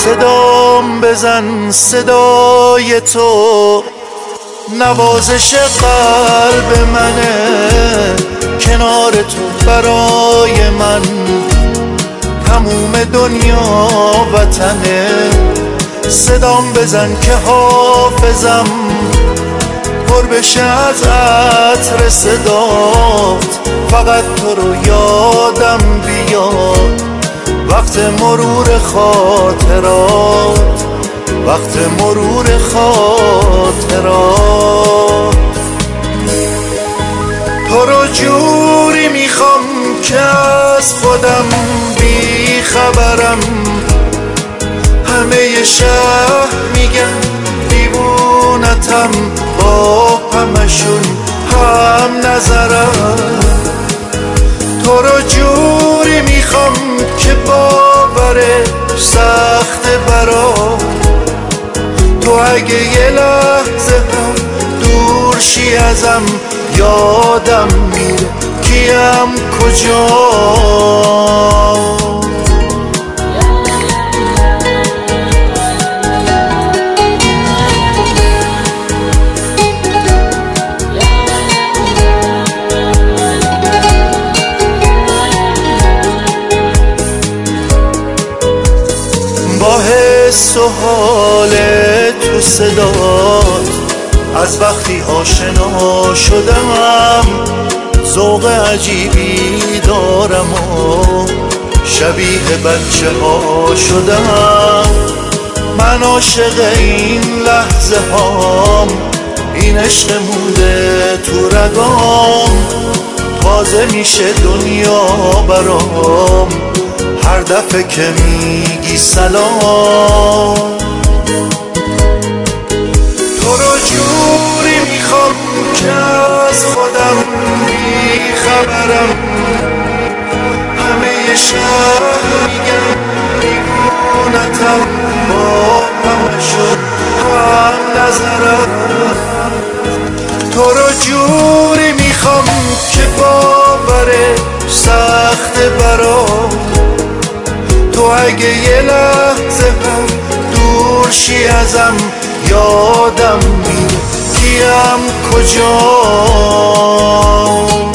صدام بزن صدای تو نوازش قلب منه، کنار تو برای من تموم دنیا وطنه. صدام بزن که حافظم پر بشه از عطر صدات، فقط تو رو یادم بیاد وقت مرور خاطرات، وقت مرور خاطرات. تو رو جوری میخوام که از خودم بی خبرم، همه شهر میگن دیوونتم، با همشون هم نظرم. تو رو جوری میخوام که باورش سخت برام، تو اگه یه لحظه هم دور شی ازم یادم میره کیم کجا. با حس و حال تو صدات از وقتی آشنا شدم، ذوق عجیبی دارم و شبیه بچه ها شدم. من عاشق این لحظه هام، این عشق مونده تو رگام، تازه میشه دنیا برام هر دفعه که میگی سلام. تو رو جوری میخوام که از خودم بی خبرم، همه شهر میگن دیوونتم، با همشون هم نظرم. تو رو جوری میخوام که باورش سخت برام، تو اگه یه لحظه هم دور شی ازم یادم میره کیم کجا.